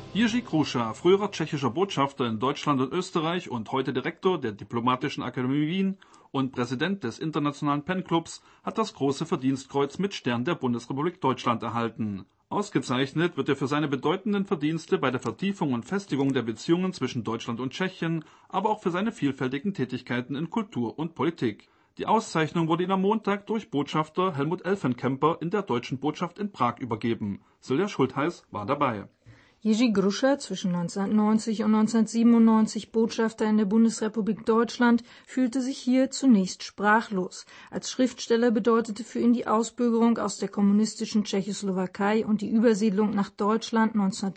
Jiří Kruša, früherer tschechischer Botschafter in Deutschland und Österreich und heute Direktor der Diplomatischen Akademie Wien und Präsident des Internationalen Pen-Clubs, hat das Große Verdienstkreuz mit Stern der Bundesrepublik Deutschland erhalten. Ausgezeichnet wird er für seine bedeutenden Verdienste bei der Vertiefung und Festigung der Beziehungen zwischen Deutschland und Tschechien, aber auch für seine vielfältigen Tätigkeiten in Kultur und Politik. Die Auszeichnung wurde ihm am Montag durch Botschafter Helmut Elfenkemper in der Deutschen Botschaft in Prag übergeben. Silja Schultheiß war dabei. Jiří Kruša, zwischen 1990 und 1997 Botschafter in der Bundesrepublik Deutschland, fühlte sich hier zunächst sprachlos. Als Schriftsteller bedeutete für ihn die Ausbürgerung aus der kommunistischen Tschechoslowakei und die Übersiedlung nach Deutschland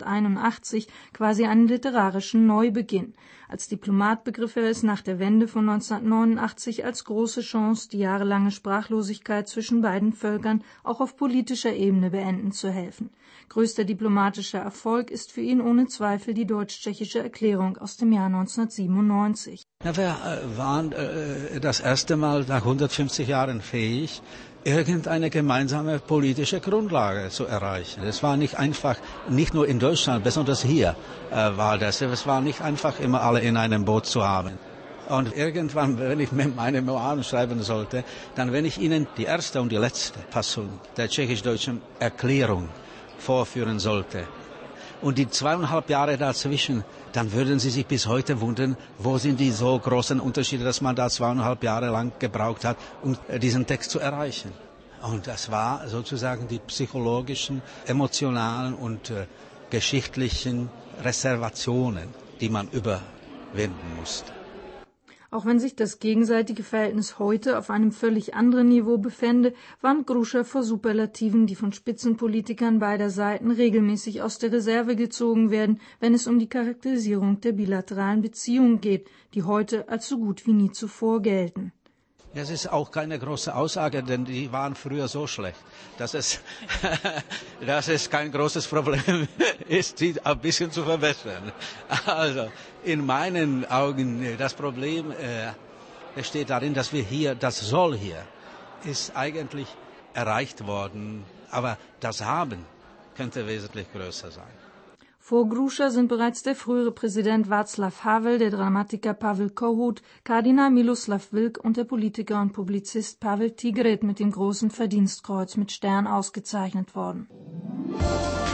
1981 quasi einen literarischen Neubeginn. Als Diplomat begriff er es nach der Wende von 1989 als große Chance, die jahrelange Sprachlosigkeit zwischen beiden Völkern auch auf politischer Ebene beenden zu helfen. Größter diplomatischer Erfolg ist für ihn ohne Zweifel die deutsch-tschechische Erklärung aus dem Jahr 1997. Ja, wir waren das erste Mal nach 150 Jahren fähig, irgendeine gemeinsame politische Grundlage zu erreichen. Es war nicht einfach, nicht nur in Deutschland, besonders hier war das. Es war nicht einfach, immer alle in einem Boot zu haben. Und irgendwann, wenn ich meine Memoiren schreiben sollte, dann wenn ich Ihnen die erste und die letzte Fassung der tschechisch-deutschen Erklärung vorführen sollte und die 2,5 Jahre dazwischen, dann würden Sie sich bis heute wundern, wo sind die so großen Unterschiede, dass man da 2,5 Jahre lang gebraucht hat, um diesen Text zu erreichen. Und das war sozusagen die psychologischen, emotionalen und geschichtlichen Reservationen, die man überwinden musste. Auch wenn sich das gegenseitige Verhältnis heute auf einem völlig anderen Niveau befände, warnt Kruša vor Superlativen, die von Spitzenpolitikern beider Seiten regelmäßig aus der Reserve gezogen werden, wenn es um die Charakterisierung der bilateralen Beziehungen geht, die heute als so gut wie nie zuvor gelten. Das ist auch keine große Aussage, denn die waren früher so schlecht, dass es kein großes Problem ist, die ein bisschen zu verbessern. Also in meinen Augen, das Problem besteht darin, dass das Soll hier ist eigentlich erreicht worden, aber das Haben könnte wesentlich größer sein. Vor Kruša sind bereits der frühere Präsident Václav Havel, der Dramatiker Pavel Kohut, Kardinal Miloslav Vlk und der Politiker und Publizist Pavel Tigret mit dem Großen Verdienstkreuz mit Stern ausgezeichnet worden.